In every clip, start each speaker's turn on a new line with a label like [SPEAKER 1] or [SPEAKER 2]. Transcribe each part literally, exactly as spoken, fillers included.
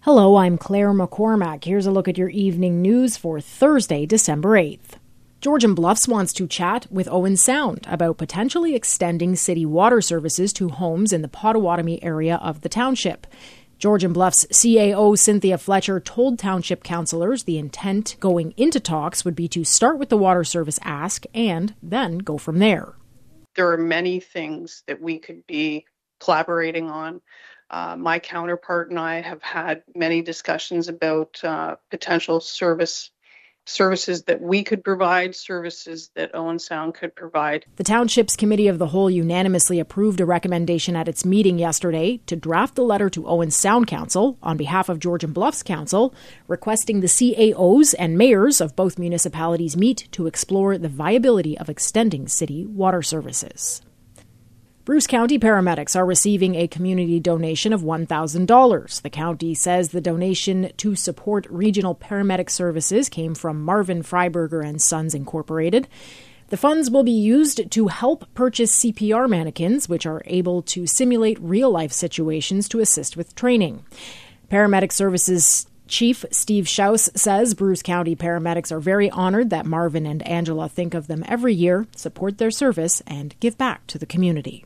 [SPEAKER 1] Hello, I'm Claire McCormack. Here's a look at your evening news for Thursday, December eighth. Georgian Bluffs wants to chat with Owen Sound about potentially extending city water services to homes in the Potawatomi area of the township. Georgian Bluffs C A O Cynthia Fletcher told township councillors the intent going into talks would be to start with the water service ask and then go from there.
[SPEAKER 2] There are many things that we could be collaborating on. Uh, my counterpart and I have had many discussions about uh, potential service services that we could provide, services that Owen Sound could provide.
[SPEAKER 1] The Township's Committee of the Whole unanimously approved a recommendation at its meeting yesterday to draft a letter to Owen Sound Council on behalf of Georgian Bluffs Council, requesting the C A Os and mayors of both municipalities meet to explore the viability of extending city water services. Bruce County paramedics are receiving a community donation of one thousand dollars. The county says the donation to support regional paramedic services came from Marvin Freiberger and Sons Incorporated. The funds will be used to help purchase C P R mannequins, which are able to simulate real-life situations to assist with training. Paramedic Services Chief Steve Schaus says Bruce County paramedics are very honored that Marvin and Angela think of them every year, support their service, and give back to the community.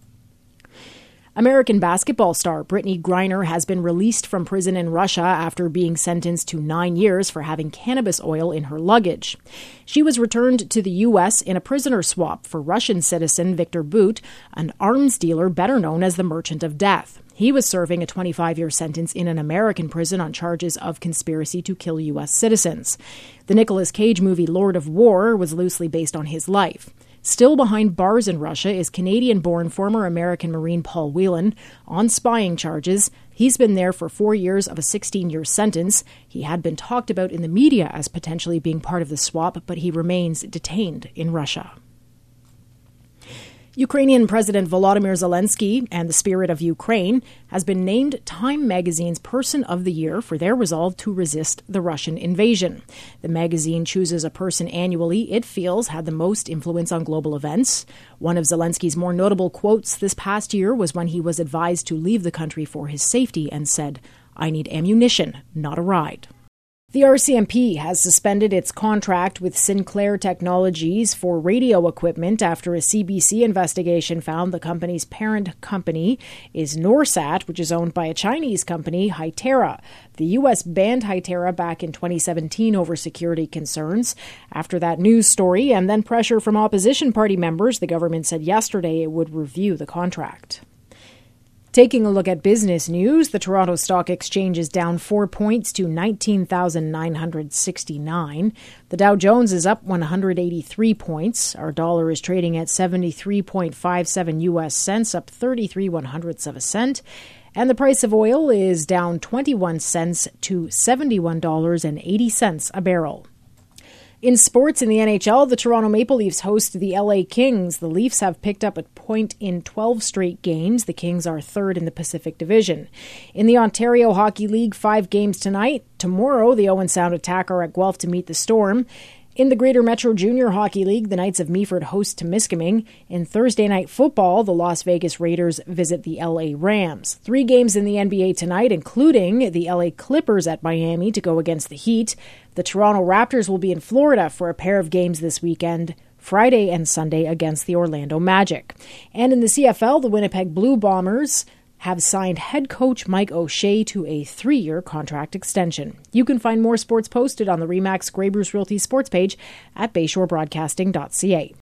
[SPEAKER 1] American basketball star Brittney Griner has been released from prison in Russia after being sentenced to nine years for having cannabis oil in her luggage. She was returned to the U S in a prisoner swap for Russian citizen Viktor Bout, an arms dealer better known as the Merchant of Death. He was serving a twenty-five-year sentence in an American prison on charges of conspiracy to kill U S citizens. The Nicolas Cage movie Lord of War was loosely based on his life. Still behind bars in Russia is Canadian-born former American Marine Paul Whelan on spying charges. He's been there for four years of a sixteen-year sentence. He had been talked about in the media as potentially being part of the swap, but he remains detained in Russia. Ukrainian President Volodymyr Zelensky and the Spirit of Ukraine has been named Time magazine's Person of the Year for their resolve to resist the Russian invasion. The magazine chooses a person annually it feels had the most influence on global events. One of Zelensky's more notable quotes this past year was when he was advised to leave the country for his safety and said, "I need ammunition, not a ride." The R C M P has suspended its contract with Sinclair Technologies for radio equipment after a C B C investigation found the company's parent company is Norsat, which is owned by a Chinese company, Hytera. The U S banned Hytera back in twenty seventeen over security concerns. After that news story and then pressure from opposition party members, the government said yesterday it would review the contract. Taking a look at business news, the Toronto Stock Exchange is down four points to nineteen thousand nine hundred sixty-nine. The Dow Jones is up one hundred eighty-three points. Our dollar is trading at seventy-three point five seven U S cents, up thirty-three one hundredths of a cent. And the price of oil is down twenty-one cents to seventy-one dollars and eighty cents a barrel. In sports, in the N H L, the Toronto Maple Leafs host the L A Kings. The Leafs have picked up a point in twelve straight games. The Kings are third in the Pacific Division. In the Ontario Hockey League, five games tonight. Tomorrow, the Owen Sound Attack are at Guelph to meet the Storm. In the Greater Metro Junior Hockey League, the Knights of Meaford host Temiskaming. In Thursday Night Football, the Las Vegas Raiders visit the L A Rams. Three games in the N B A tonight, including the L A Clippers at Miami to go against the Heat. The Toronto Raptors will be in Florida for a pair of games this weekend, Friday and Sunday against the Orlando Magic. And in the C F L, the Winnipeg Blue Bombers have signed head coach Mike O'Shea to a three-year contract extension. You can find more sports posted on the RE/MAX Grey Bruce Realty sports page at bay shore broadcasting dot c a.